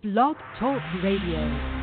Blog Talk Radio.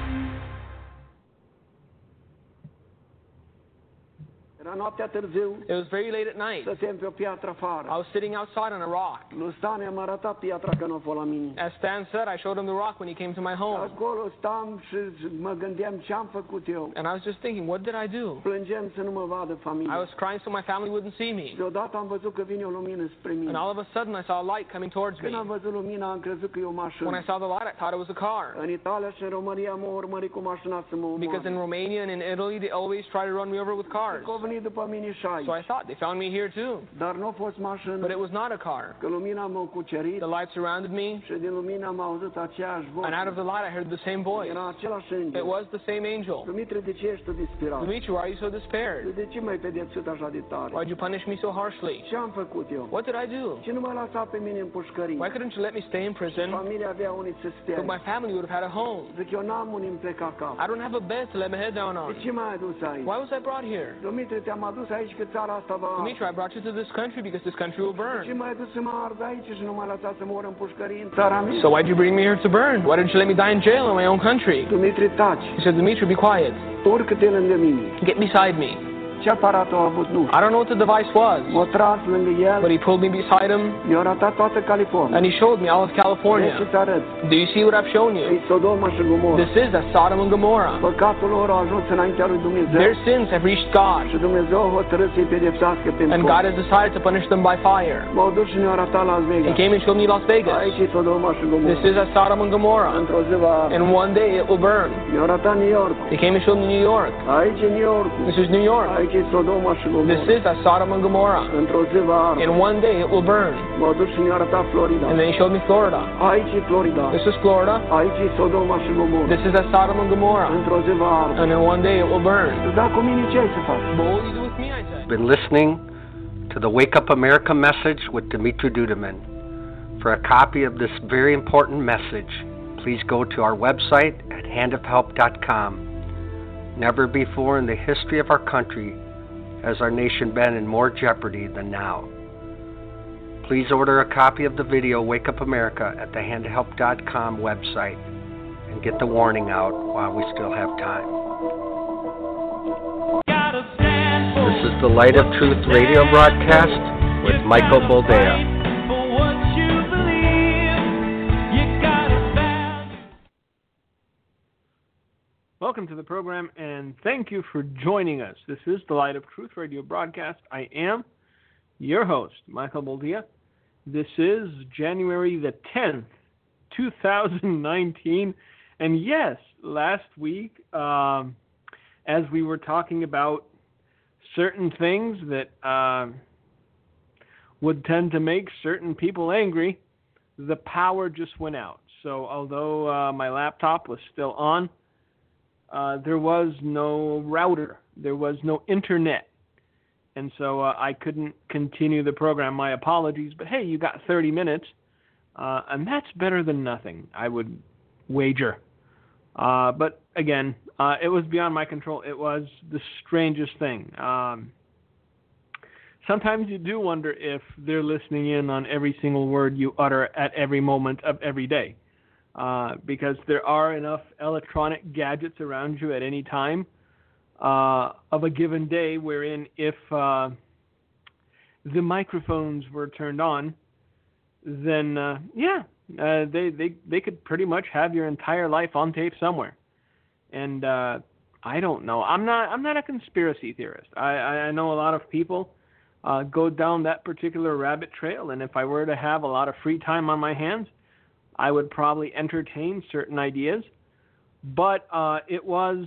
Era noaptea târziu. It was very late at night. Stăteam pe o piatră afară. I was sitting outside on a rock. Lui Stan i-am arătat piatra că nu a fost la mine. As Stan said, I showed him the rock when he came to my home. Acolo stam și mă gândeam ce am făcut eu. And I was just thinking, what did I do? Plângeam să nu mă vadă familia. I was crying so my family wouldn't see me. Deodată am văzut că vine o lumină spre mine. And all of a sudden I saw a light coming towards me. Când am văzut lumina, am crezut că e o mașină. When I saw the light, I thought it was a car. În Italia și în România mă urmări cu mașina să mă omoare. Because in Romania and in Italy, they always try to run me over with cars. Că au venit după mine și aici. So I thought they found me here too. Dar nu a fost mașină. But it was not a car. Că lumina m-a cucerit. The light surrounded me. Și din lumină am auzit aceeași voce. And out of the light, I heard the same voice. Era același înger. It was the same angel. Dumitru, de ce ești tu disperat? Dimitri, why are you so despaired? De ce m-ai pedepsit așa de tare? Why'd you punish me so harshly? Ce am făcut eu? What did I do? Ce nu m-a lăsat pe mine în pușcărie? Why couldn't you let me stay in prison? Familia avea unii să stea. But my family would have had a home. Zic, eu n-am unii îmi pleca cap. I don't have a bed to let my head down on. De ce m-ai adus aici? Why was I brought here? Dumitru, te-am adus aici că țara asta va... Dimitri, I brought you to this country because this country will De burn. ce m-ai adus să mă ard aici și nu m-ai lăsat să mor în pușcărie în țara mea? So why'd you bring me here to burn? Why didn't you let me die in jail in my own country? Dumitru, taci. He said, Dimitri, be quiet. Urcă-te lângă mine. Get beside me. Ce aparat a avut? Nu. I don't know what the device was, M-a tras lângă el. but he pulled me beside him Mi-a arătat toată California. and he showed me all of California. Ce-ți arăt? Do you see what I've shown you? E Sodoma și Gomora. This is that Sodom and Gomorrah. Păcatul lor a ajuns înaintea lui Dumnezeu. Their sins have reached God, Și Dumnezeu a hotărât să-i pedepsească pentru and God has decided to punish them by fire. M-au dus și ne-au arătat Las He Vegas. came and showed me Las Vegas. Aici e Sodoma și Gomora. This is that Sodom and Gomorrah. Într-o zi va arde. And one day it will burn. Mi-au arătat New York. He came and showed me New York. Aici e New York. This is New York. Aici e Sodoma și Gomora. This is that Sodom and Gomorrah. Într-o zi va arde. And one day it will burn. M-au dus și ne-au arătat Florida. And then he showed me Florida. Aici e Florida. This is Florida. Aici e Sodoma și Gomora. This is that Sodom and Gomorrah. Într-o zi va arde. And then one day it will burn. Dar cu mine ce ai să faci? But what will you do with me, I said? Been listening to the Wake Up America message with Dumitru Duduman. For a copy of this very important message, please go to our website at handofhelp.com. Never before in the history of our country has our nation been in more jeopardy than now. Please order a copy of the video Wake Up America at the handofhelp.com website and get the warning out while we still have time. This is the Light of Truth radio broadcast with Michael Boldea. Welcome to the program, and thank you for joining us. This is the Light of Truth radio broadcast. I am your host, Michael Boldea. This is January the 10th, 2019. And yes, last week, as we were talking about certain things that would tend to make certain people angry, the power just went out. So although my laptop was still on, there was no router. There was no internet. And so I couldn't continue the program. My apologies. But hey, you got 30 minutes. And that's better than nothing, I would wager. But again, it was beyond my control. It was the strangest thing. Sometimes you do wonder if they're listening in on every single word you utter at every moment of every day. Because there are enough electronic gadgets around you at any time of a given day wherein if the microphones were turned on, then they could pretty much have your entire life on tape somewhere. And I don't know. I'm not a conspiracy theorist. I know a lot of people go down that particular rabbit trail, and if I were to have a lot of free time on my hands, I would probably entertain certain ideas. But it was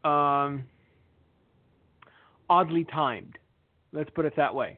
oddly timed. Let's put it that way.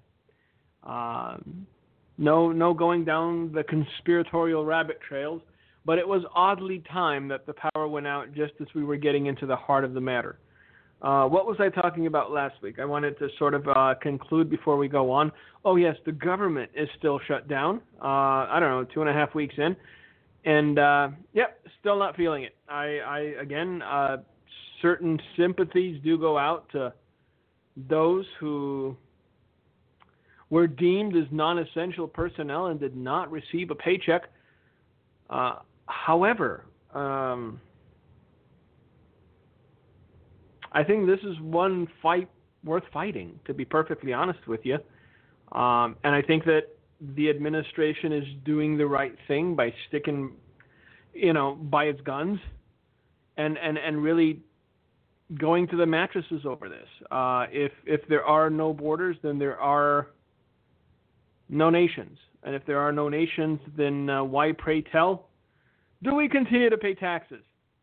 No going down the conspiratorial rabbit trails, but it was oddly timed that the power went out just as we were getting into the heart of the matter. What was I talking about last week? I wanted to sort of conclude before we go on. Oh, yes, the government is still shut down. I don't know, 2.5 weeks in. And, still not feeling it. Again, certain sympathies do go out to those who were deemed as non-essential personnel and did not receive a paycheck. However, I think this is one fight worth fighting, to be perfectly honest with you. And I think that the administration is doing the right thing by sticking, by its guns and really going to the mattresses over this. If there are no borders, then there are no nations. And if there are no nations, then why, pray tell, do we continue to pay taxes?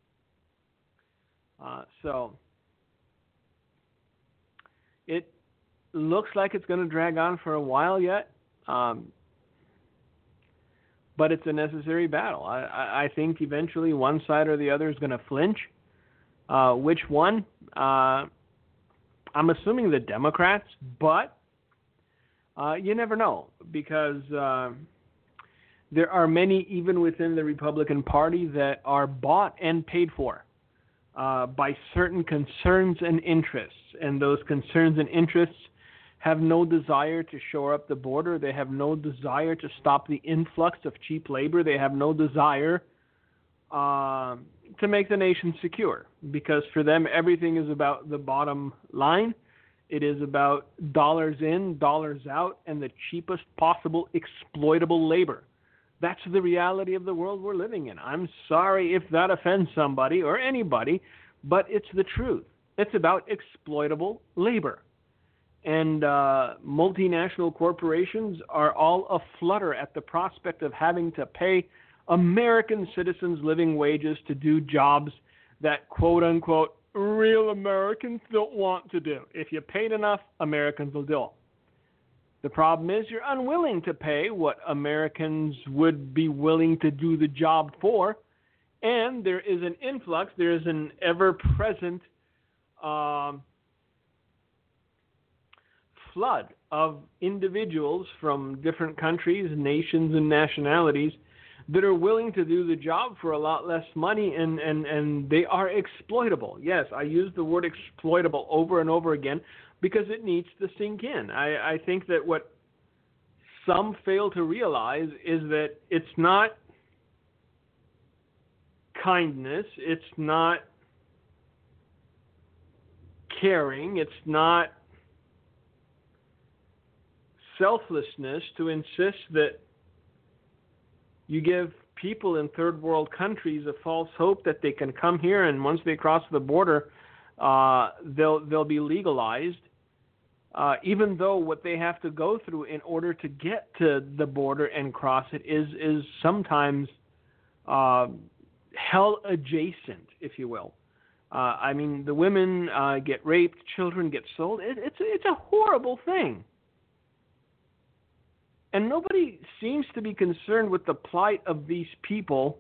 So it looks like it's going to drag on for a while yet, but it's a necessary battle. I think eventually one side or the other is going to flinch. Which one? I'm assuming the Democrats, but you never know, because there are many, even within the Republican Party, that are bought and paid for by certain concerns and interests. And those concerns and interests have no desire to shore up the border. They have no desire to stop the influx of cheap labor. They have no desire to make the nation secure, because for them everything is about the bottom line. It is about dollars in, dollars out, and the cheapest possible exploitable labor. That's the reality of the world we're living in. I'm sorry if that offends somebody or anybody, but it's the truth. It's about exploitable labor. And multinational corporations are all aflutter at the prospect of having to pay American citizens living wages to do jobs that, quote-unquote, real Americans don't want to do. If you paid enough, Americans will do it. The problem is you're unwilling to pay what Americans would be willing to do the job for, and there is an influx, there is an ever-present flood of individuals from different countries, nations, and nationalities that are willing to do the job for a lot less money, and they are exploitable. Yes, I use the word exploitable over and over again because it needs to sink in. I think that what some fail to realize is that it's not kindness, it's not caring, it's not selflessness to insist that you give people in third world countries a false hope that they can come here and once they cross the border, they'll be legalized, even though what they have to go through in order to get to the border and cross it is sometimes hell adjacent, if you will. I mean, the women get raped, children get sold. It's a horrible thing. And nobody seems to be concerned with the plight of these people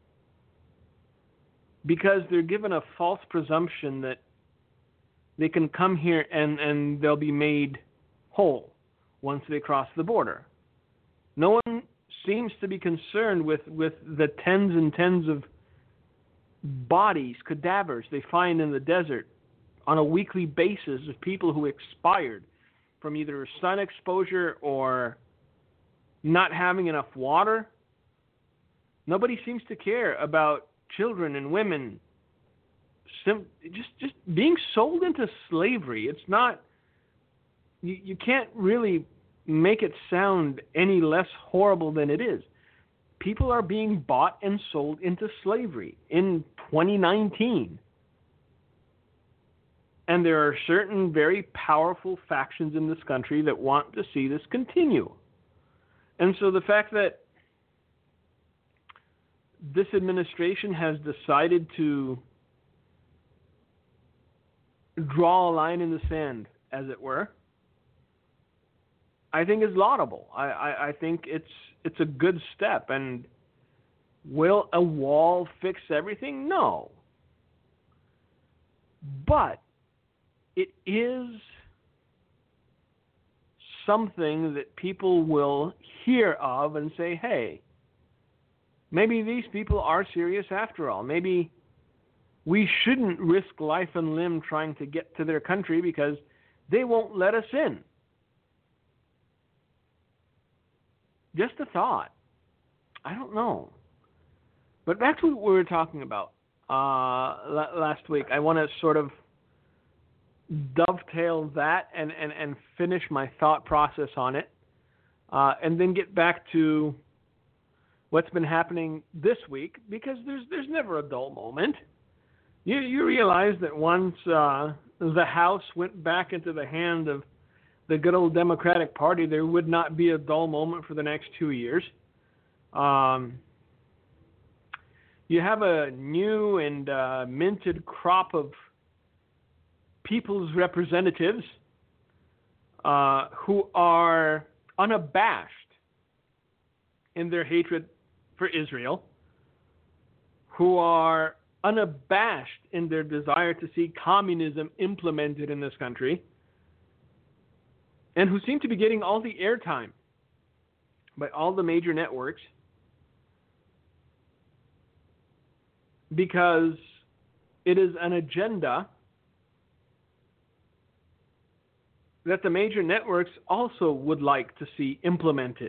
because they're given a false presumption that they can come here and they'll be made whole once they cross the border. No one seems to be concerned with the tens and tens of bodies, cadavers they find in the desert on a weekly basis of people who expired from either sun exposure or not having enough water. Nobody seems to care about children and women just being sold into slavery. It's not, you can't really make it sound any less horrible than it is. People are being bought and sold into slavery in 2019. And there are certain very powerful factions in this country that want to see this continue. And so the fact that this administration has decided to draw a line in the sand, as it were, I think is laudable. I think it's a good step. And will a wall fix everything? No. But it is something that people will hear of and say, hey, maybe these people are serious after all. Maybe we shouldn't risk life and limb trying to get to their country because they won't let us in. Just a thought. I don't know. But back to what we were talking about last week. I want to sort of dovetail that and finish my thought process on it, and then get back to what's been happening this week, because there's never a dull moment. You realize that once the House went back into the hand of the good old Democratic Party, there would not be a dull moment for the next 2 years. You have a new and minted crop of people's representatives who are unabashed in their hatred for Israel, who are unabashed in their desire to see communism implemented in this country, and who seem to be getting all the airtime by all the major networks because it is an agenda that the major networks also would like to see implemented.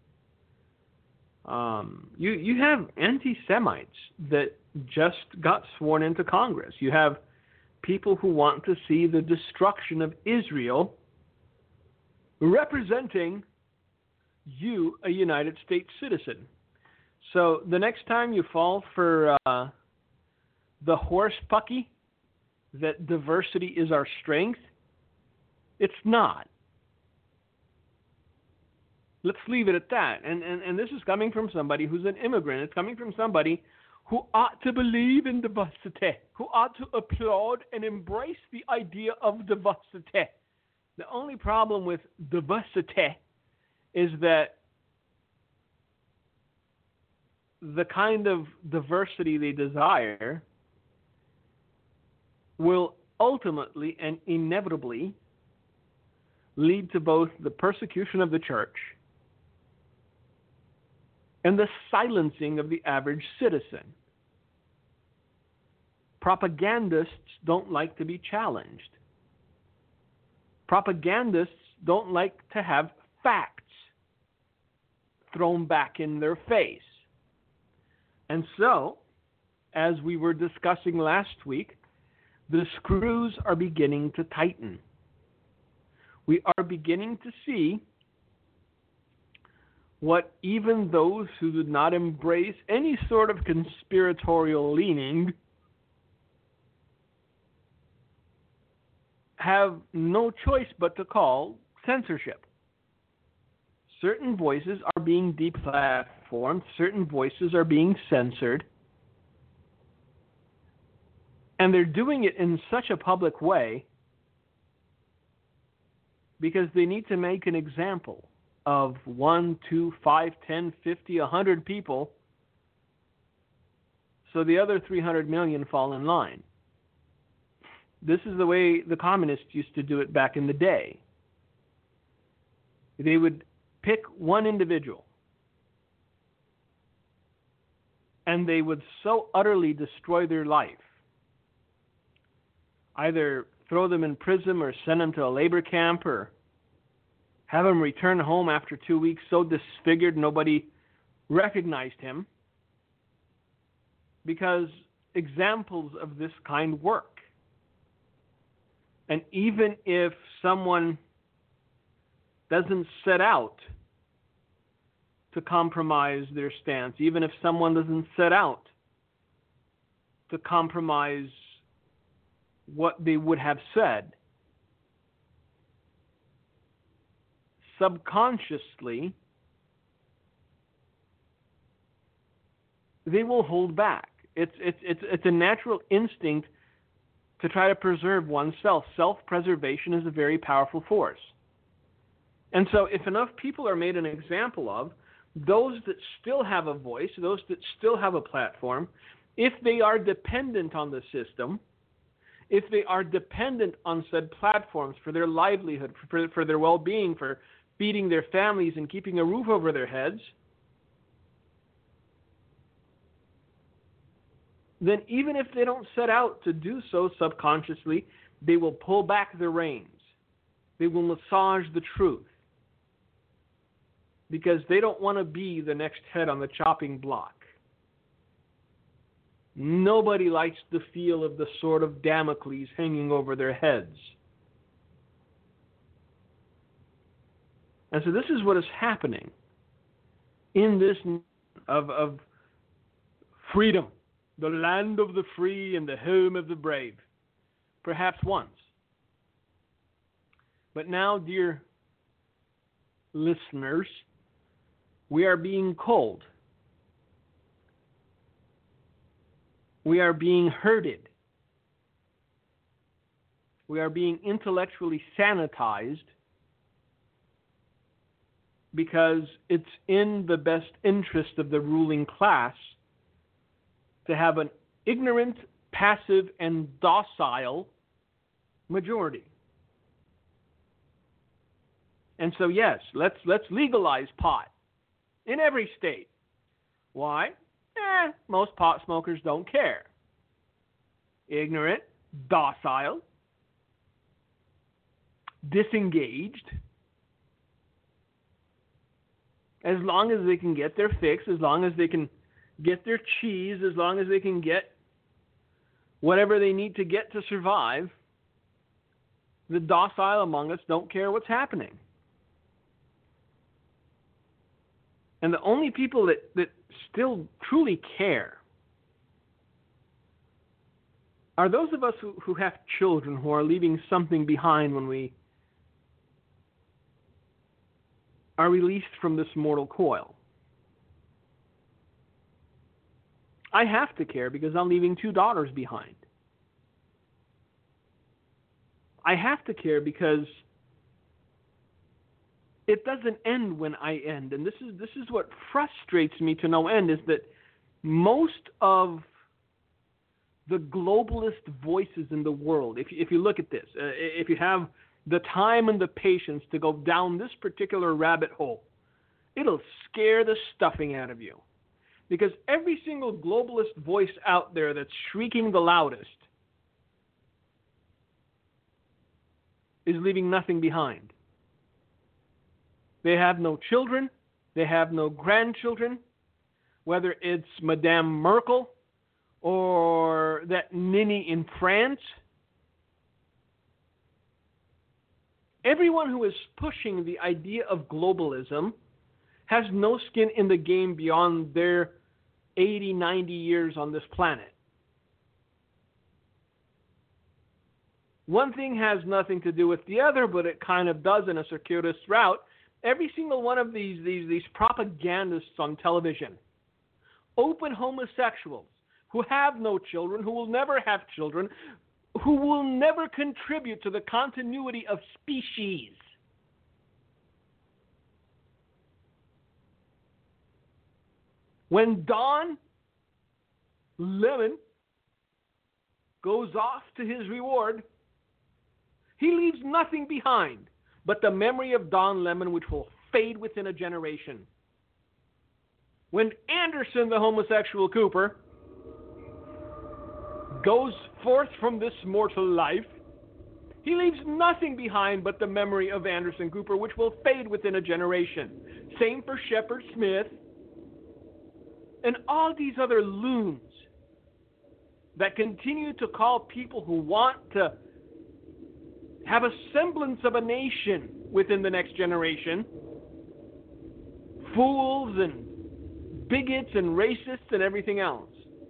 You have anti-Semites that just got sworn into Congress. You have people who want to see the destruction of Israel representing you, a United States citizen. So the next time you fall for the horse pucky that diversity is our strength, it's not. Let's leave it at that. And this is coming from somebody who's an immigrant. It's coming from somebody who ought to believe in diversity, who ought to applaud and embrace the idea of diversity. The only problem with diversity is that the kind of diversity they desire will ultimately and inevitably lead to both the persecution of the church and the silencing of the average citizen. Propagandists don't like to be challenged. Propagandists don't like to have facts thrown back in their face. And so, as we were discussing last week, the screws are beginning to tighten. We are beginning to see what even those who did not embrace any sort of conspiratorial leaning have no choice but to call censorship. Certain voices are being deplatformed, certain voices are being censored, and they're doing it in such a public way because they need to make an example of 1, 2, 5, 10, 50, 100 people so the other 300 million fall in line. This is the way the communists used to do it back in the day. They would pick one individual and they would so utterly destroy their life, either throw them in prison or send them to a labor camp or have him return home after 2 weeks so disfigured nobody recognized him, because examples of this kind work. And even if someone doesn't set out to compromise their stance, even if someone doesn't set out to compromise what they would have said, subconsciously, they will hold back. It's a natural instinct to try to preserve oneself. Self-preservation is a very powerful force. And so if enough people are made an example of, those that still have a voice, those that still have a platform, if they are dependent on the system, if they are dependent on said platforms for their livelihood, for their well-being, for feeding their families and keeping a roof over their heads, then even if they don't set out to do so subconsciously, they will pull back the reins. They will massage the truth because they don't want to be the next head on the chopping block. Nobody likes the feel of the sword of Damocles hanging over their heads. And so this is what is happening in this of freedom, the land of the free and the home of the brave, perhaps once. But now, dear listeners, we are being cold. We are being herded. We are being intellectually sanitized because it's in the best interest of the ruling class to have an ignorant, passive, and docile majority. And so, yes, let's legalize pot in every state. Why? Most pot smokers don't care. Ignorant, docile, disengaged. As long as they can get their fix, as long as they can get their cheese, as long as they can get whatever they need to get to survive, the docile among us don't care what's happening. And the only people that still truly care are those of us who have children, who are leaving something behind when we are released from this mortal coil. I have to care because I'm leaving 2 daughters behind. I have to care because it doesn't end when I end. And this is what frustrates me to no end, is that most of the globalist voices in the world, if you look at this, if you have the time and the patience to go down this particular rabbit hole, it'll scare the stuffing out of you. Because every single globalist voice out there that's shrieking the loudest is leaving nothing behind. They have no children. They have no grandchildren. Whether it's Madame Merkel or that ninny in France. Everyone who is pushing the idea of globalism has no skin in the game beyond their 80, 90 years on this planet. One thing has nothing to do with the other, but it kind of does in a circuitous route. Every single one of these propagandists on television, open homosexuals who have no children, who will never have children, who will never contribute to the continuity of species. When Don Lemon goes off to his reward, he leaves nothing behind but the memory of Don Lemon, which will fade within a generation. When Anderson, the homosexual Cooper, goes forth from this mortal life, he leaves nothing behind but the memory of Anderson Cooper, which will fade within a generation. Same for Shepard Smith and all these other loons that continue to call people who want to have a semblance of a nation within the next generation fools and bigots and racists and everything else.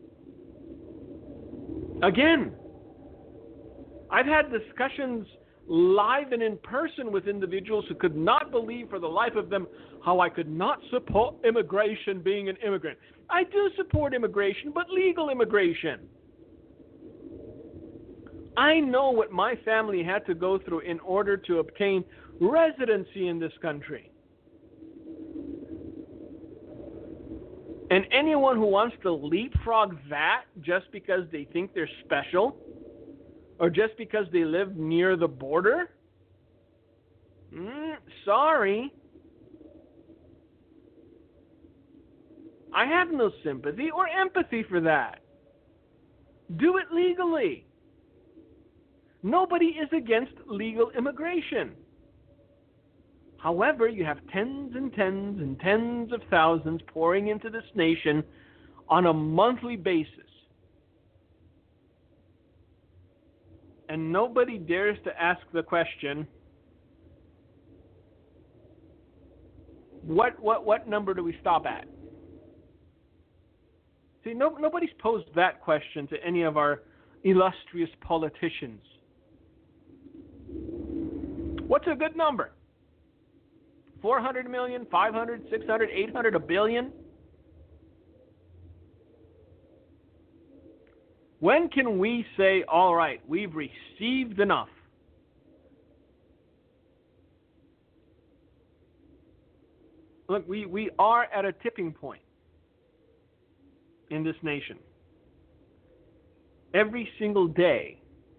Again, I've had discussions live and in person with individuals who could not believe for the life of them how I could not support immigration, being an immigrant. I do support immigration, but legal immigration. I know what my family had to go through in order to obtain residency in this country. And anyone who wants to leapfrog that just because they think they're special, or just because they live near the border, sorry. I have no sympathy or empathy for that. Do it legally. Nobody is against legal immigration. However, you have tens and tens and tens of thousands pouring into this nation on a monthly basis. And nobody dares to ask the question, what number do we stop at? See, nobody's posed that question to any of our illustrious politicians. What's a good number? 400 million, 500, 600, 800, a billion? When can we say, all right, we've received enough? Look, we are at a tipping point in this nation. Every single day,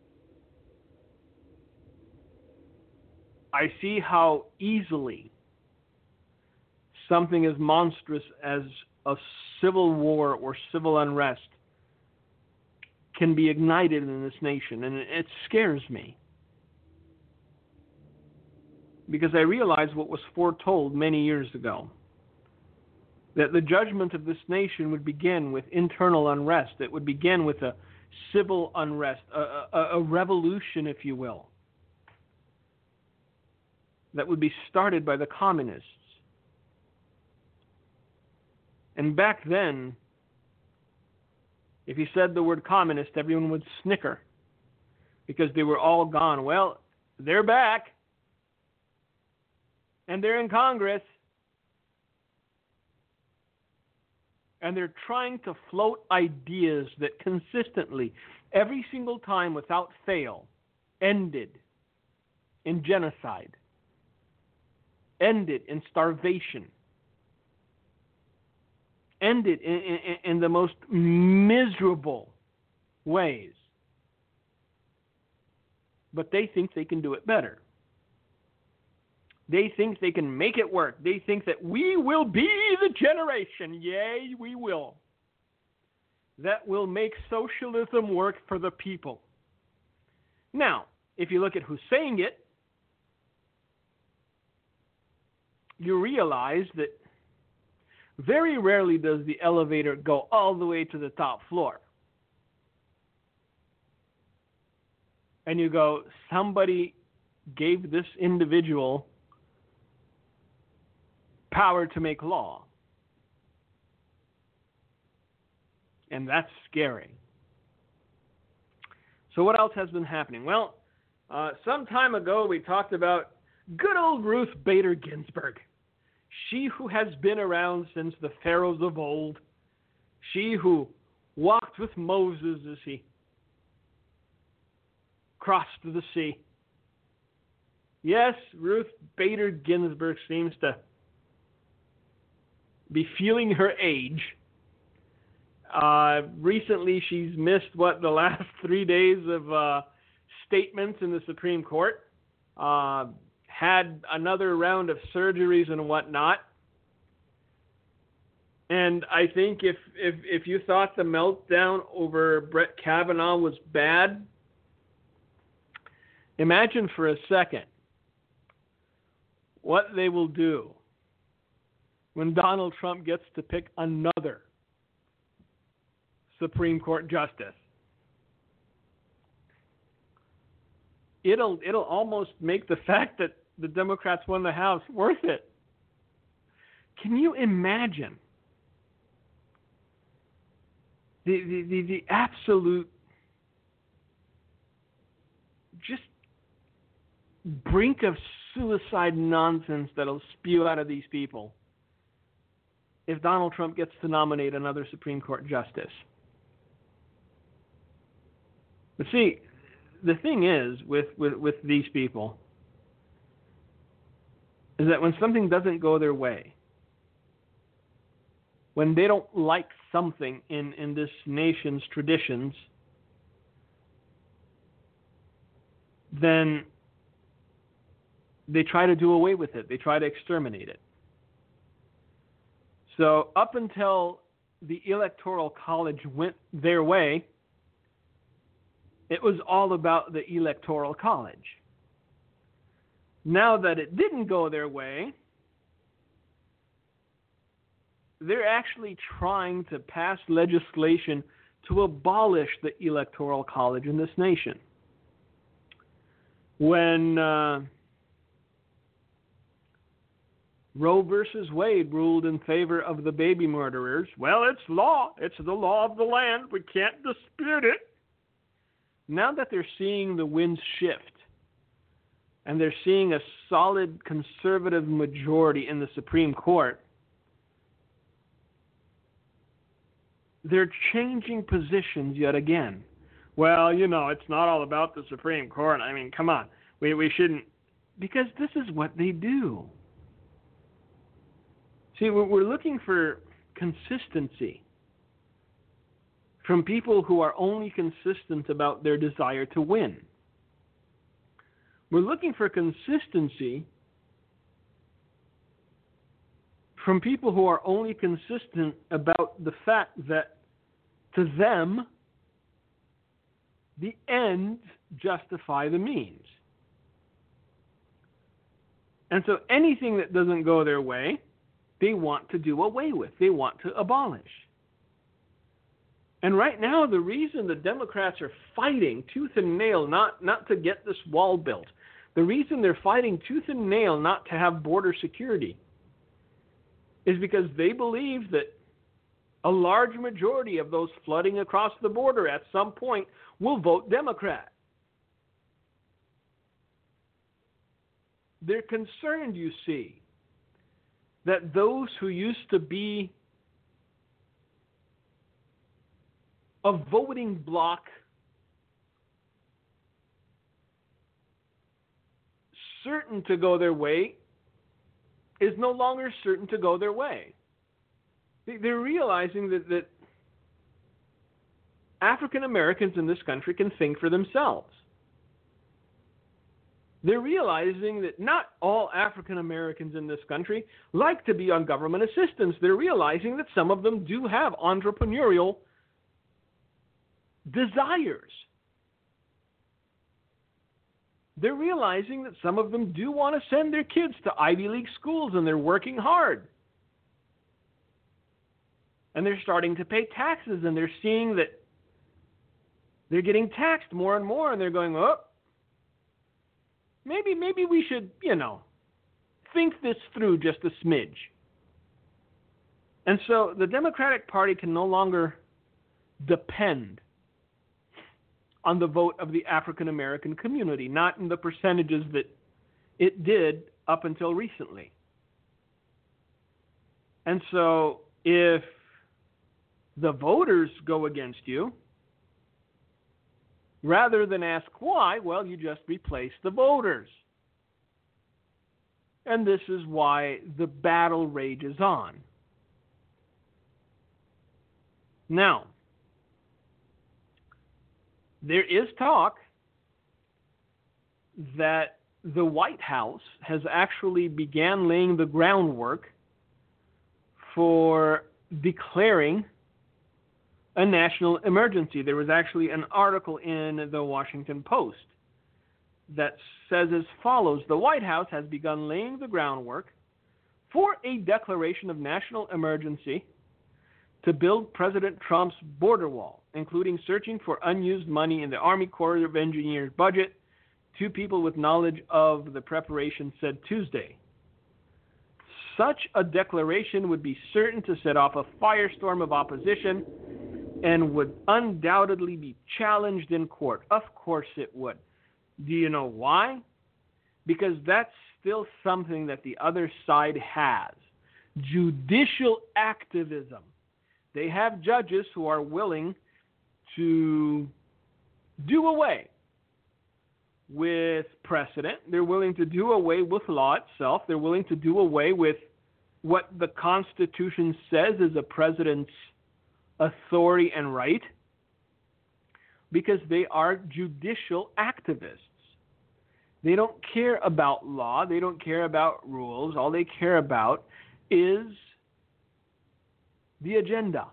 I see how easily something as monstrous as a civil war or civil unrest can be ignited in this nation, and it scares me. Because I realize what was foretold many years ago, that the judgment of this nation would begin with internal unrest. It would begin with a civil unrest, a revolution, if you will, that would be started by the communists. And back then, if you said the word communist, everyone would snicker because they were all gone. Well, they're back, and they're in Congress, and they're trying to float ideas that consistently, every single time without fail, ended in genocide, ended in starvation, ended in the most miserable ways. But they think they can do it better. They think they can make it work. They think that we will be the generation, yea, we will, that will make socialism work for the people. Now, if you look at who's saying it, you realize that very rarely does the elevator go all the way to the top floor. And you go, somebody gave this individual power to make law. And that's scary. So what else has been happening? Well, some time ago we talked about good old Ruth Bader Ginsburg. She who has been around since the pharaohs of old. She who walked with Moses as he crossed the sea. Yes, Ruth Bader Ginsburg seems to be feeling her age. Recently, she's missed, the last 3 days of statements in the Supreme Court. Had another round of surgeries and whatnot. And I think if you thought the meltdown over Brett Kavanaugh was bad, imagine for a second what they will do when Donald Trump gets to pick another Supreme Court justice. It'll almost make the fact that the Democrats won the House worth it. Can you imagine the absolute just brink of suicide nonsense that'll spew out of these people if Donald Trump gets to nominate another Supreme Court justice? But see, the thing is with these people is that when something doesn't go their way, when they don't like something in this nation's traditions, then they try to do away with it. They try to exterminate it. So up until the Electoral College went their way, it was all about the Electoral College. Now that it didn't go their way, they're actually trying to pass legislation to abolish the Electoral College in this nation. when Roe versus Wade ruled in favor of the baby murderers, well, it's law. It's the law of the land. We can't dispute it. Now that they're seeing the winds shift, and they're seeing a solid conservative majority in the Supreme Court, they're changing positions yet again. Well, it's not all about the Supreme Court. I mean, come on. We shouldn't, because this is what they do. See, we're looking for consistency from people who are only consistent about their desire to win. We're looking for consistency from people who are only consistent about the fact that to them, the ends justify the means. And so anything that doesn't go their way, they want to do away with. They want to abolish. And right now, the reason the Democrats are fighting tooth and nail not to get this wall built, the reason they're fighting tooth and nail not to have border security is because they believe that a large majority of those flooding across the border at some point will vote Democrat. They're concerned, you see, that those who used to be a voting bloc certain to go their way is no longer certain to go their way. They're realizing that African Americans in this country can think for themselves. They're realizing that not all African Americans in this country like to be on government assistance. They're realizing that some of them do have entrepreneurial desires. They're realizing that some of them do want to send their kids to Ivy League schools, and they're working hard. And they're starting to pay taxes, and they're seeing that they're getting taxed more and more, and they're going, oh, maybe we should, think this through just a smidge. And so the Democratic Party can no longer depend on the vote of the African American community, not in the percentages that it did up until recently. And so if the voters go against you, rather than ask why, well, you just replace the voters. And this is why the battle rages on. Now, there is talk that the White House has actually began laying the groundwork for declaring a national emergency. There was actually an article in the Washington Post that says as follows: the White House has begun laying the groundwork for a declaration of national emergency to build President Trump's border wall, including searching for unused money in the Army Corps of Engineers budget. Two people with knowledge of the preparation said Tuesday. Such a declaration would be certain to set off a firestorm of opposition and would undoubtedly be challenged in court. Of course it would. Do you know why? Because that's still something that the other side has. Judicial activism. They have judges who are willing to do away with precedent. They're willing to do away with law itself. They're willing to do away with what the Constitution says is a president's authority and right, because they are judicial activists. They don't care about law. They don't care about rules. All they care about is the agenda.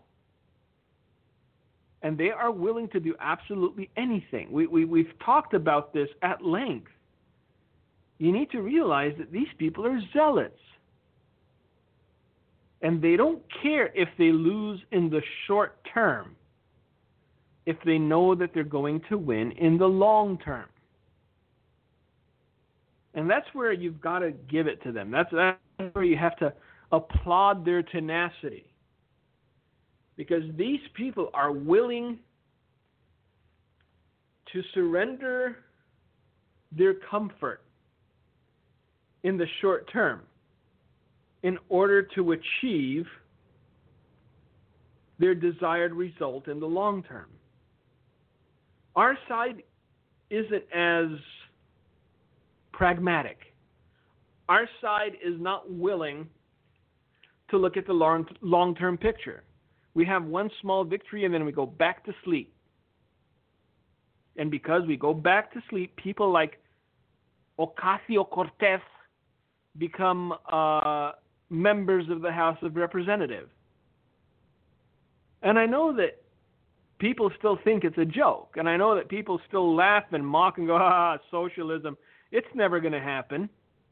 And they are willing to do absolutely anything. We've talked about this at length. You need to realize that these people are zealots. And they don't care if they lose in the short term, if they know that they're going to win in the long term. And that's where you've got to give it to them. That's where you have to applaud their tenacity. Because these people are willing to surrender their comfort in the short term in order to achieve their desired result in the long term. Our side isn't as pragmatic. Our side is not willing to look at the long-term picture. We have one small victory and then we go back to sleep. And because we go back to sleep, people like Ocasio-Cortez become members of the House of Representatives. And I know that people still think it's a joke. And I know that people still laugh and mock and go, socialism. It's never going to happen.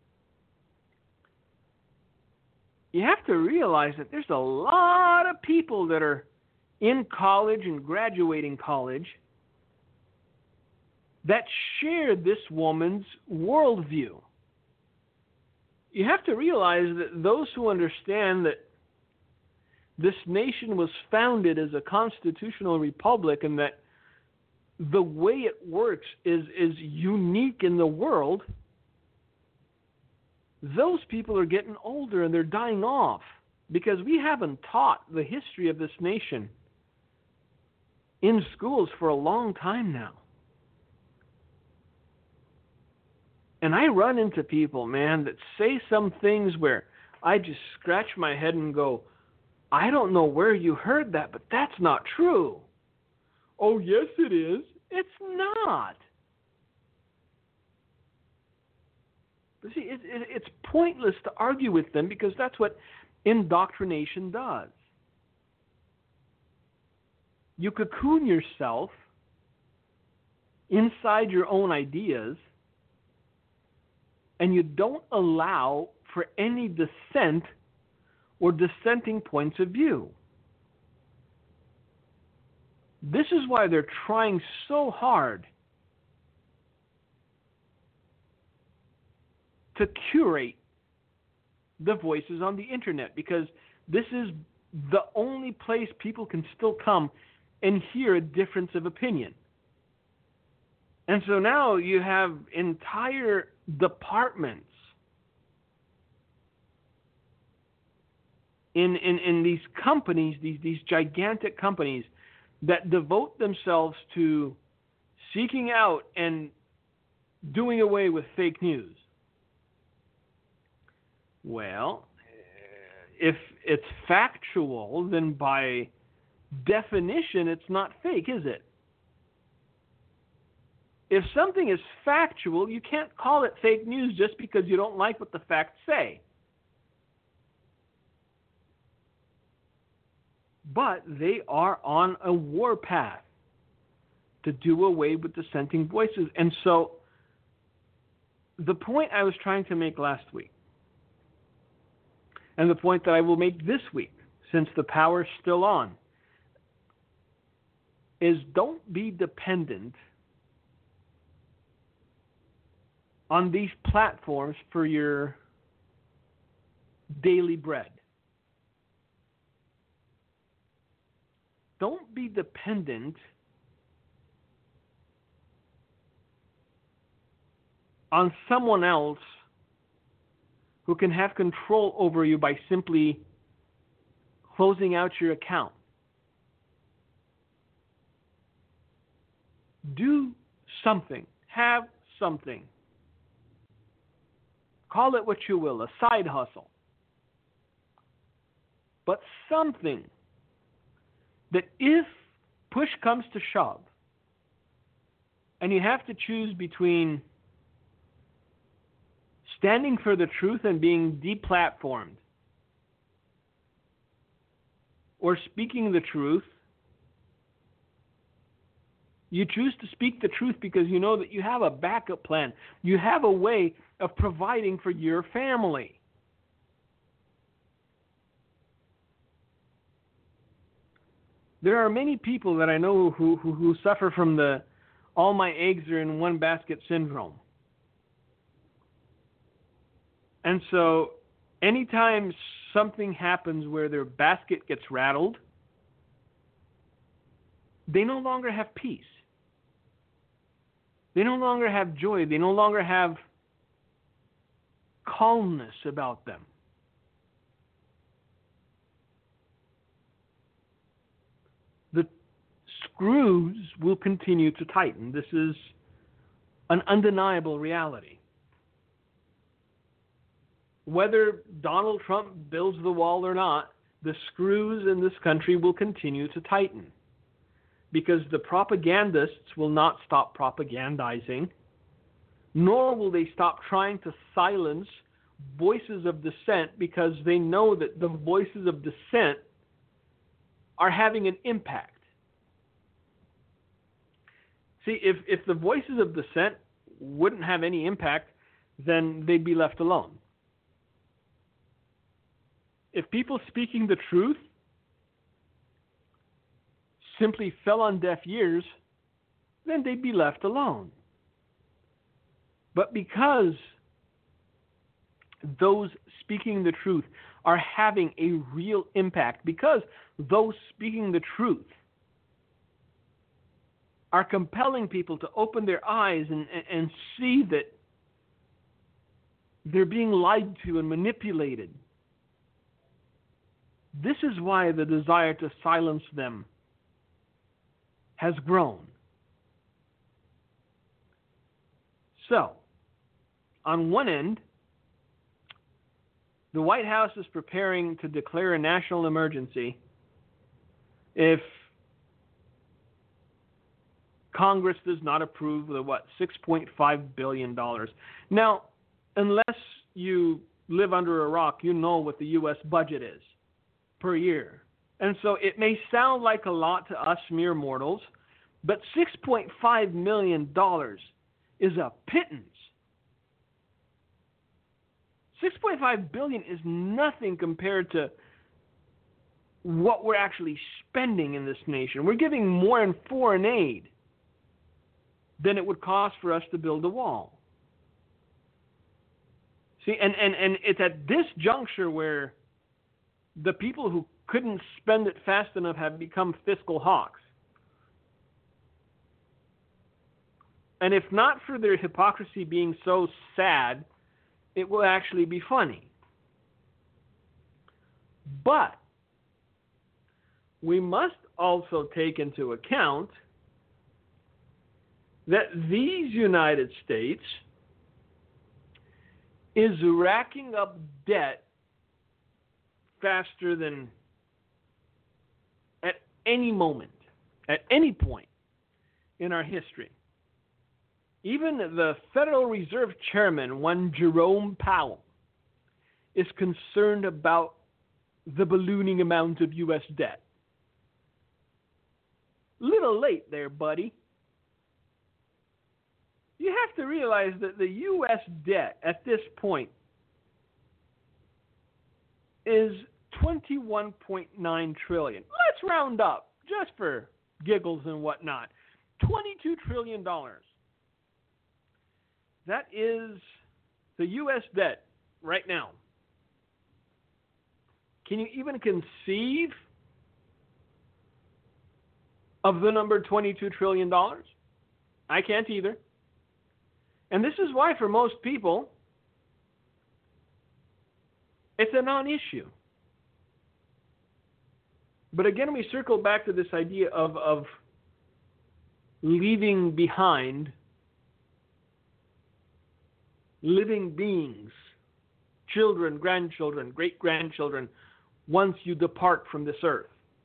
You have to realize that there's a lot of people that are in college and graduating college that share this woman's worldview. You have to realize that those who understand that this nation was founded as a constitutional republic and that the way it works is unique in the world, those people are getting older and they're dying off because we haven't taught the history of this nation in schools for a long time now. And I run into people, man, that say some things where I just scratch my head and go, I don't know where you heard that, but that's not true. Oh, yes, it is. It's not. But see, it's pointless to argue with them because that's what indoctrination does. You cocoon yourself inside your own ideas and you don't allow for any dissent or dissenting points of view. This is why they're trying so hard to curate the voices on the internet, because this is the only place people can still come and hear a difference of opinion. And so now you have entire departments in these companies, these gigantic companies that devote themselves to seeking out and doing away with fake news. Well, if it's factual, then by definition it's not fake, is it? If something is factual, you can't call it fake news just because you don't like what the facts say. But they are on a warpath to do away with dissenting voices. And so the point I was trying to make last week, and the point that I will make this week, since the power's still on, is don't be dependent on these platforms for your daily bread. Don't be dependent on someone else who can have control over you by simply closing out your account. Do something. Have something. Call it what you will, a side hustle. But something that if push comes to shove, and you have to choose between standing for the truth and being deplatformed, or speaking the truth, you choose to speak the truth because you know that you have a backup plan. You have a way of providing for your family. There are many people that I know who suffer from the all my eggs are in one basket syndrome. And so anytime something happens where their basket gets rattled, they no longer have peace. They no longer have joy. They no longer have calmness about them. The screws will continue to tighten. This is an undeniable reality. Whether Donald Trump builds the wall or not, the screws in this country will continue to tighten, because the propagandists will not stop propagandizing, nor will they stop trying to silence voices of dissent, because they know that the voices of dissent are having an impact. See, if the voices of dissent wouldn't have any impact, then they'd be left alone. If people speaking the truth simply fell on deaf ears, then they'd be left alone. But because those speaking the truth are having a real impact, because those speaking the truth are compelling people to open their eyes and see that they're being lied to and manipulated, this is why the desire to silence them has grown. So, on one end, the White House is preparing to declare a national emergency if Congress does not approve the, $6.5 billion. Now, unless you live under a rock, you know what the U.S. budget is per year. And so it may sound like a lot to us mere mortals, but $6.5 million is a pittance. $6.5 billion is nothing compared to what we're actually spending in this nation. We're giving more in foreign aid than it would cost for us to build a wall. See, and it's at this juncture where the people who couldn't spend it fast enough have become fiscal hawks. And if not for their hypocrisy being so sad, it will actually be funny. But we must also take into account that these United States is racking up debt faster than at any moment, at any point in our history. Even the Federal Reserve Chairman, one Jerome Powell, is concerned about the ballooning amount of U.S. debt. Little late there, buddy. You have to realize that the U.S. debt at this point is $21.9 trillion. Let's round up, just for giggles and whatnot. $22 trillion. That is the U.S. debt right now. Can you even conceive of the number $22 trillion? I can't either. And this is why, for most people, it's a non-issue. But again, we circle back to this idea of leaving behind living beings, children, grandchildren, great-grandchildren, once you depart from this earth.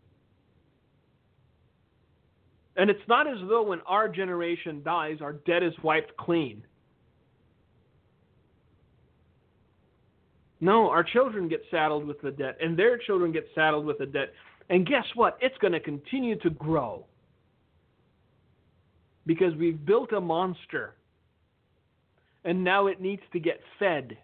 And it's not as though when our generation dies, our debt is wiped clean. No, our children get saddled with the debt, and their children get saddled with the debt. And guess what? It's going to continue to grow. Because we've built a monster, and now it needs to get fed.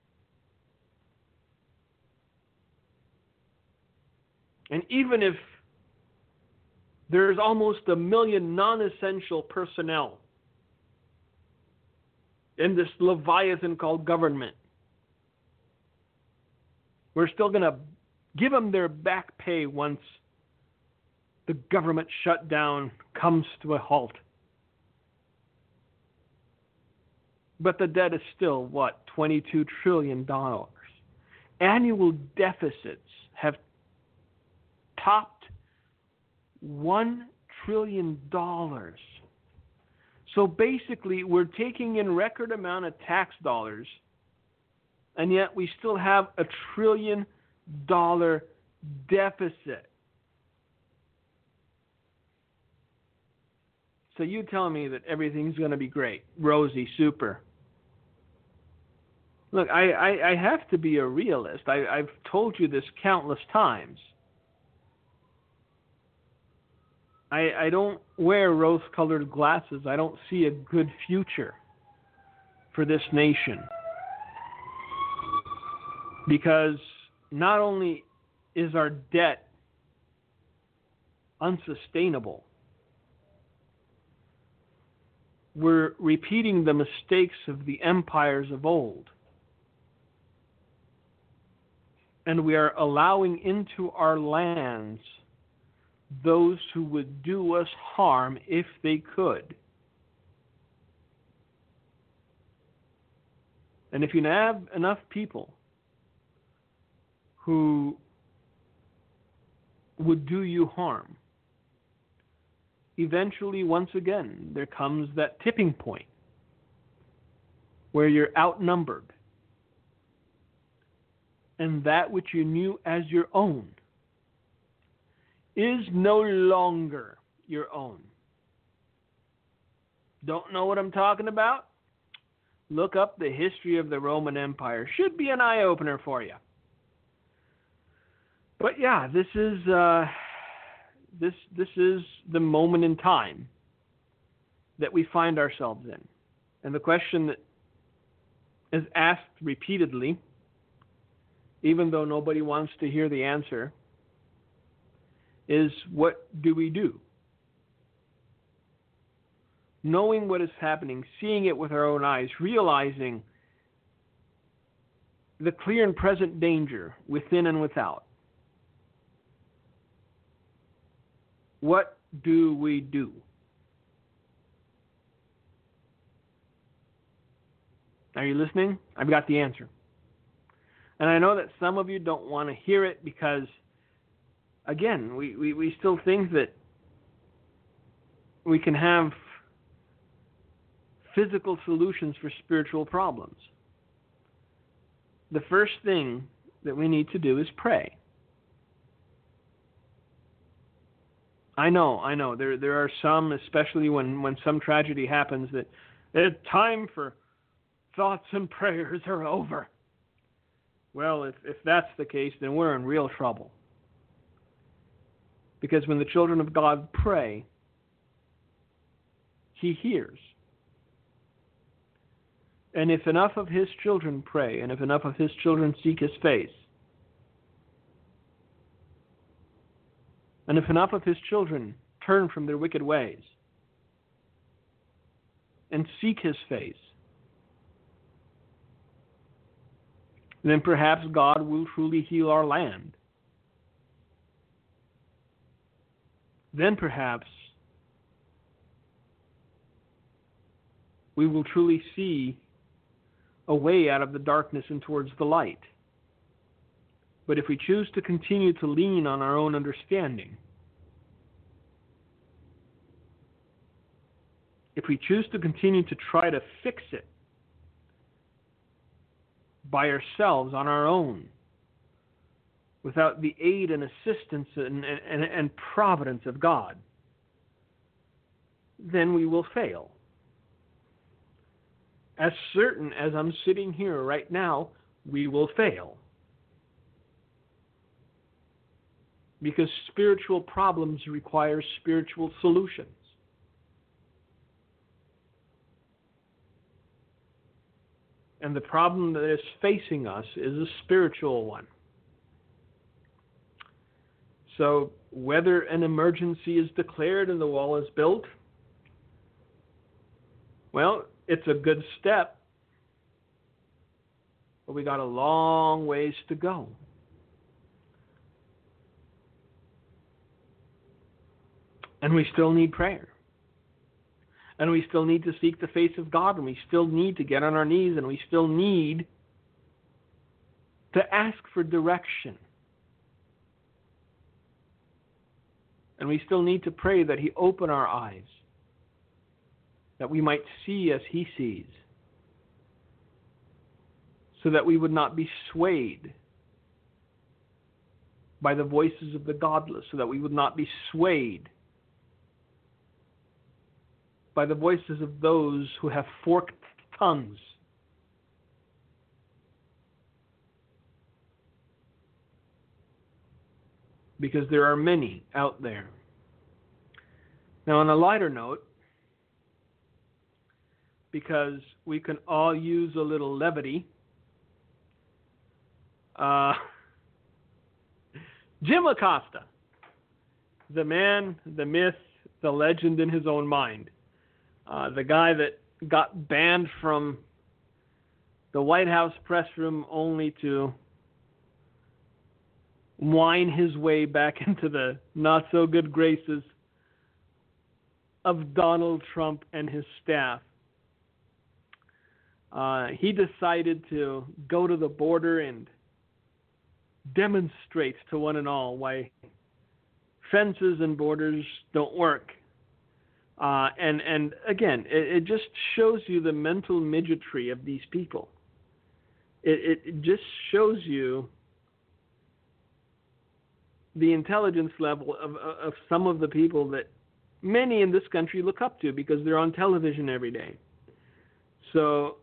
And even if there's almost 1 million non-essential personnel in this leviathan called government, We're still going to give them their back pay once the government shutdown comes to a halt. But the debt is still, what, $22 trillion. Annual deficits have topped $1 trillion. So basically, we're taking in record amount of tax dollars, and yet we still have $1 trillion deficit. So you tell me that everything's going to be great, rosy, super. Look, I have to be a realist. I've told you this countless times. I don't wear rose-colored glasses. I don't see a good future for this nation. Because not only is our debt unsustainable, we're repeating the mistakes of the empires of old. And we are allowing into our lands those who would do us harm if they could. And if you have enough people who would do you harm, eventually, once again, there comes that tipping point where you're outnumbered. And that which you knew as your own is no longer your own. Don't know what I'm talking about? Look up the history of the Roman Empire. Should be an eye-opener for you. But yeah, this is the moment in time that we find ourselves in. And the question that is asked repeatedly, even though nobody wants to hear the answer, is what do we do? Knowing what is happening, seeing it with our own eyes, realizing the clear and present danger within and without. What do we do? Are you listening? I've got the answer. And I know that some of you don't want to hear it because, again, we still think that we can have physical solutions for spiritual problems. The first thing that we need to do is pray. I know. There are some, especially when some tragedy happens, that the time for thoughts and prayers are over. Well, if that's the case, then we're in real trouble. Because when the children of God pray, He hears. And if enough of His children pray, and if enough of His children seek His face, and if enough of His children turn from their wicked ways and seek His face, then perhaps God will truly heal our land. Then perhaps we will truly see a way out of the darkness and towards the light. But if we choose to continue to lean on our own understanding, if we choose to continue to try to fix it by ourselves on our own, without the aid and assistance and providence of God, then we will fail. As certain as I'm sitting here right now, we will fail. Because spiritual problems require spiritual solutions. And the problem that is facing us is a spiritual one. So whether an emergency is declared and the wall is built, well, it's a good step. But we got a long ways to go. And we still need prayer. And we still need to seek the face of God, and we still need to get on our knees, and we still need to ask for direction. And we still need to pray that He open our eyes, that we might see as He sees, so that we would not be swayed by the voices of the godless, so that we would not be swayed by the voices of those who have forked tongues. Because there are many out there. Now, on a lighter note, because we can all use a little levity, Jim Acosta, the man, the myth, the legend in his own mind, the guy that got banned from the White House press room only to whine his way back into the not-so-good graces of Donald Trump and his staff. He decided to go to the border and demonstrate to one and all why fences and borders don't work. And again, it just shows you the mental midgetry of these people. It just shows you the intelligence level of some of the people that many in this country look up to because they're on television every day. So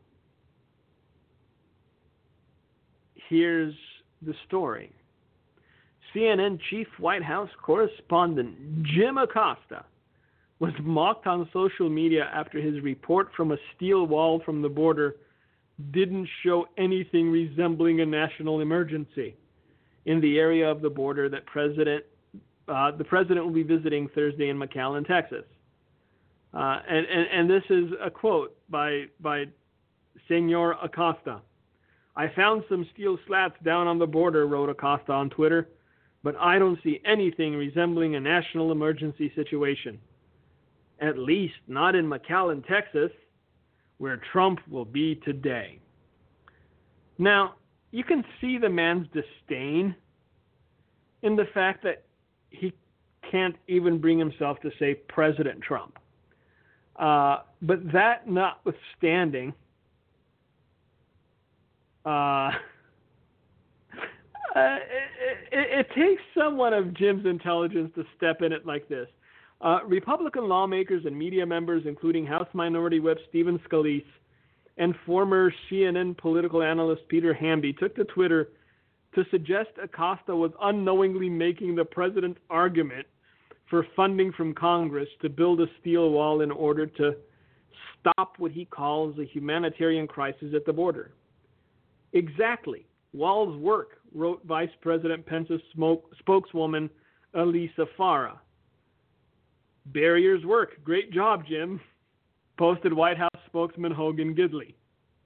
here's the story. CNN chief White House correspondent Jim Acosta was mocked on social media after his report from a steel wall from the border didn't show anything resembling a national emergency in the area of the border that the president will be visiting Thursday in McAllen, Texas. And this is a quote by Senor Acosta. "I found some steel slats down on the border," wrote Acosta on Twitter, "but I don't see anything resembling a national emergency situation. At least not in McAllen, Texas, where Trump will be today." Now, you can see the man's disdain in the fact that he can't even bring himself to say President Trump. But that notwithstanding, it takes someone of Jim's intelligence to step in it like this. Republican lawmakers and media members, including House Minority Whip Stephen Scalise and former CNN political analyst Peter Hamby, took to Twitter to suggest Acosta was unknowingly making the president's argument for funding from Congress to build a steel wall in order to stop what he calls a humanitarian crisis at the border. Exactly. Walls work, wrote Vice President Pence's spokeswoman Elisa Farah. Barriers work. Great job, Jim, posted White House spokesman Hogan Gidley.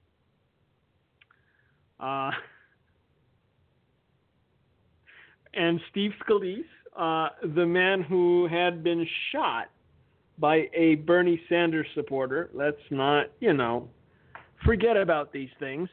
And Steve Scalise, the man who had been shot by a Bernie Sanders supporter, let's not, forget about these things,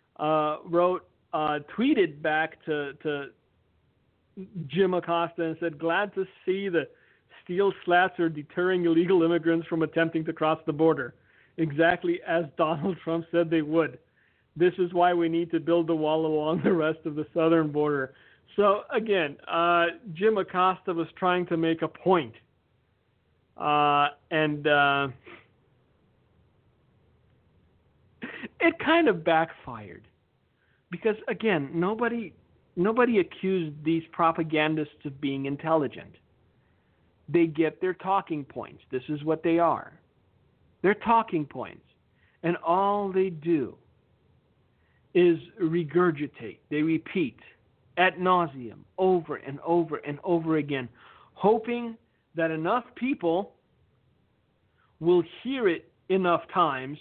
tweeted back to Jim Acosta and said, "Glad to see the steel slats are deterring illegal immigrants from attempting to cross the border, exactly as Donald Trump said they would. This is why we need to build the wall along the rest of the southern border." So again, Jim Acosta was trying to make a point. And it kind of backfired. Because again, nobody accused these propagandists of being intelligent. They get their talking points. This is what they are. They're talking points. And all they do is regurgitate. They repeat ad nauseum over and over and over again, hoping that enough people will hear it enough times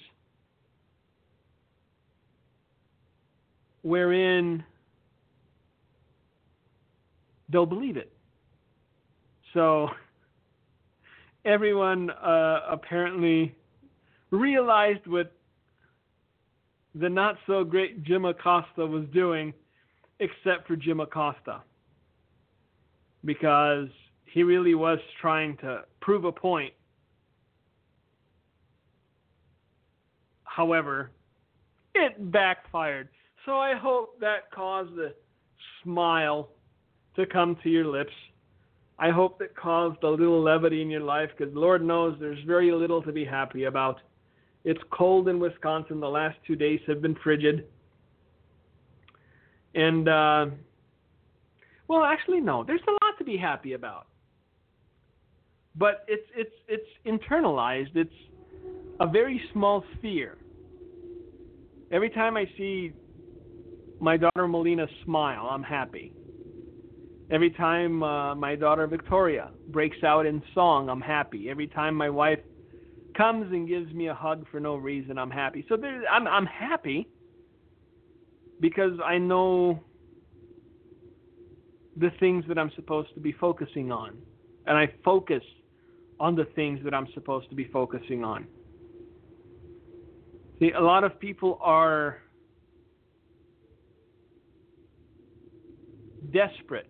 wherein they'll believe it. So everyone apparently realized what the not-so-great Jim Acosta was doing, except for Jim Acosta. Because he really was trying to prove a point. However, it backfired. So I hope that caused a smile to come to your lips. I hope that caused a little levity in your life, because Lord knows there's very little to be happy about. It's cold in Wisconsin. The last 2 days have been frigid. And, well, actually, no. There's a lot to be happy about. But it's internalized. It's a very small sphere. Every time I see my daughter Melina smile, I'm happy. Every time my daughter Victoria breaks out in song, I'm happy. Every time my wife comes and gives me a hug for no reason, I'm happy. So I'm happy because I know the things that I'm supposed to be focusing on. And I focus on the things that I'm supposed to be focusing on. See, a lot of people are desperate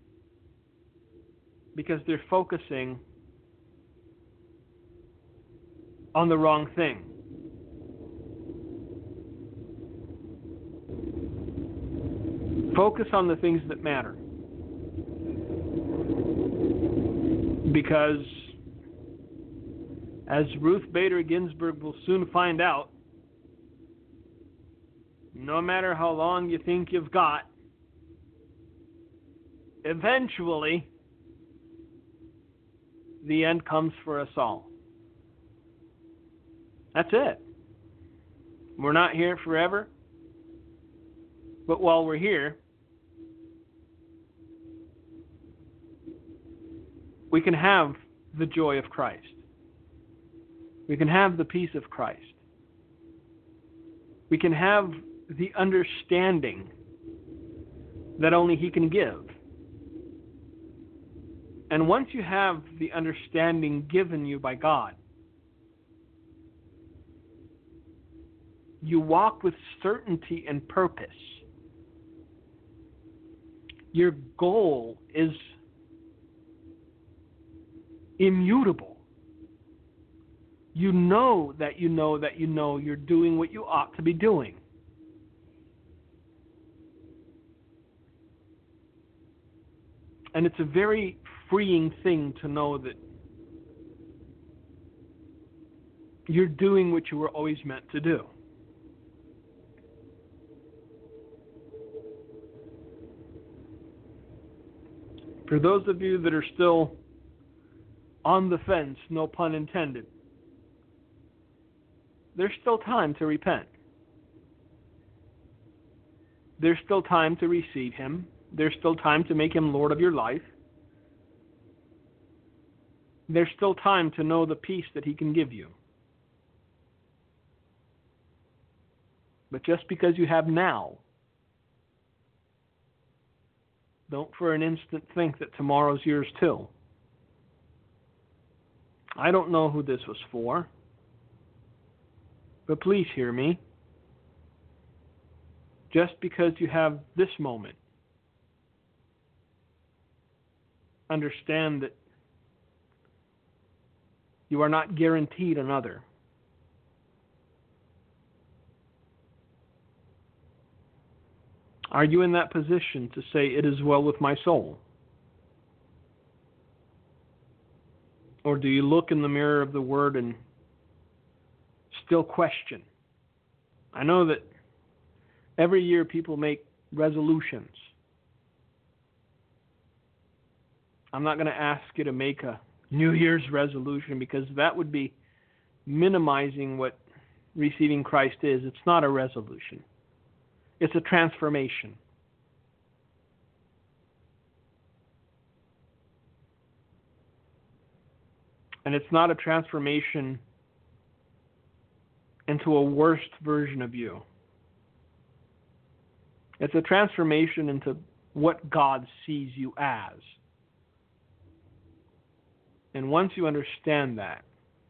because they're focusing on the wrong thing. Focus on the things that matter. Because, as Ruth Bader Ginsburg will soon find out, no matter how long you think you've got, eventually the end comes for us all. That's it. We're not here forever. But while we're here, we can have the joy of Christ. We can have the peace of Christ. We can have the understanding that only He can give. And once you have the understanding given you by God, you walk with certainty and purpose. Your goal is immutable. You know that you know that you know you're doing what you ought to be doing. And it's a very freeing thing to know that you're doing what you were always meant to do. For those of you that are still on the fence, no pun intended, there's still time to repent. There's still time to receive Him. There's still time to make Him Lord of your life. There's still time to know the peace that He can give you. But just because you have now, don't for an instant think that tomorrow's yours too. I don't know who this was for, but please hear me. Just because you have this moment, understand that you are not guaranteed another. Are you in that position to say, "It is well with my soul"? Or do you look in the mirror of the Word and still question? I know that every year people make resolutions. I'm not going to ask you to make a New Year's resolution because that would be minimizing what receiving Christ is. It's not a resolution. It's a transformation. And it's not a transformation into a worse version of you. It's a transformation into what God sees you as. And once you understand that,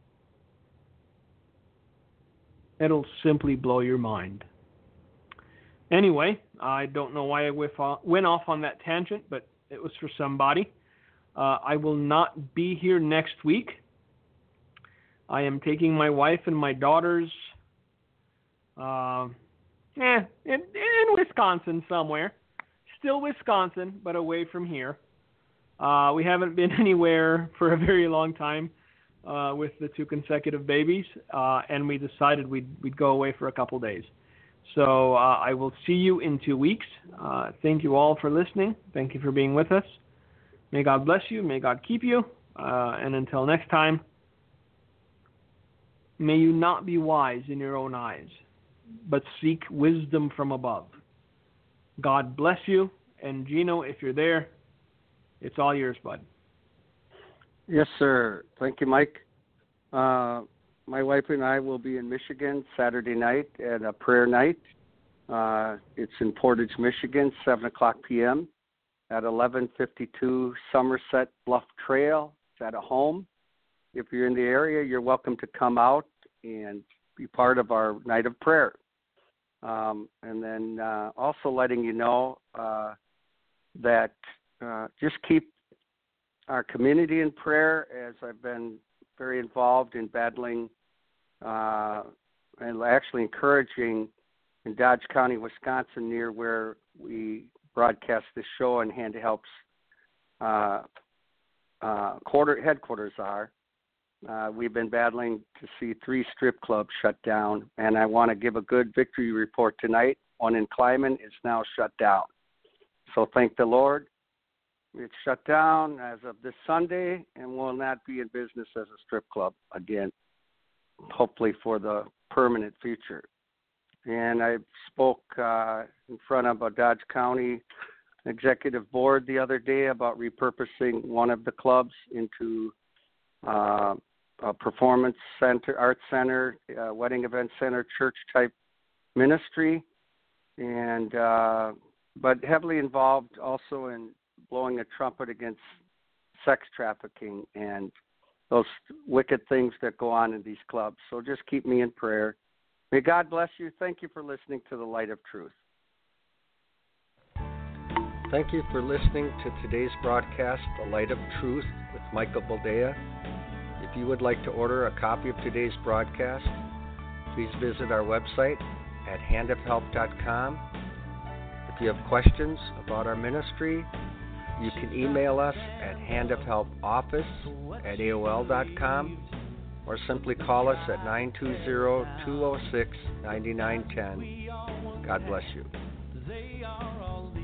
it'll simply blow your mind. Anyway, I don't know why I went off on that tangent, but it was for somebody. I will not be here next week. I am taking my wife and my daughters in Wisconsin somewhere. Still Wisconsin, but away from here. We haven't been anywhere for a very long time with the 2 consecutive babies, and we decided we'd go away for a couple days. So I will see you in 2 weeks. Thank you all for listening. Thank you for being with us. May God bless you. May God keep you. And until next time, may you not be wise in your own eyes, but seek wisdom from above. God bless you. And Gino, if you're there, it's all yours, bud. Yes, sir. Thank you, Mike. My wife and I will be in Michigan Saturday night at a prayer night. It's in Portage, Michigan, 7 o'clock p.m. at 1152 Somerset Bluff Trail. It's at a home. If you're in the area, you're welcome to come out and be part of our night of prayer. And then also letting you know that just keep our community in prayer, as I've been very involved in battling and actually encouraging in Dodge County, Wisconsin, near where we broadcast this show and Hand of Help's headquarters are. We've been battling to see 3 strip clubs shut down, and I want to give a good victory report tonight. One in Kleiman is now shut down. So thank the Lord. It's shut down as of this Sunday and will not be in business as a strip club again, hopefully for the permanent future. And I spoke in front of a Dodge County executive board the other day about repurposing one of the clubs into a performance center, art center, wedding event center, church-type ministry, and but heavily involved also in blowing a trumpet against sex trafficking and those wicked things that go on in these clubs. So just keep me in prayer. May God bless you. Thank you for listening to The Light of Truth. Thank you for listening to today's broadcast, The Light of Truth, with Michael Boldea. If you would like to order a copy of today's broadcast, please visit our website at handofhelp.com. If you have questions about our ministry, you can email us at handofhelpoffice@aol.com or simply call us at 920-206-9910. God bless you.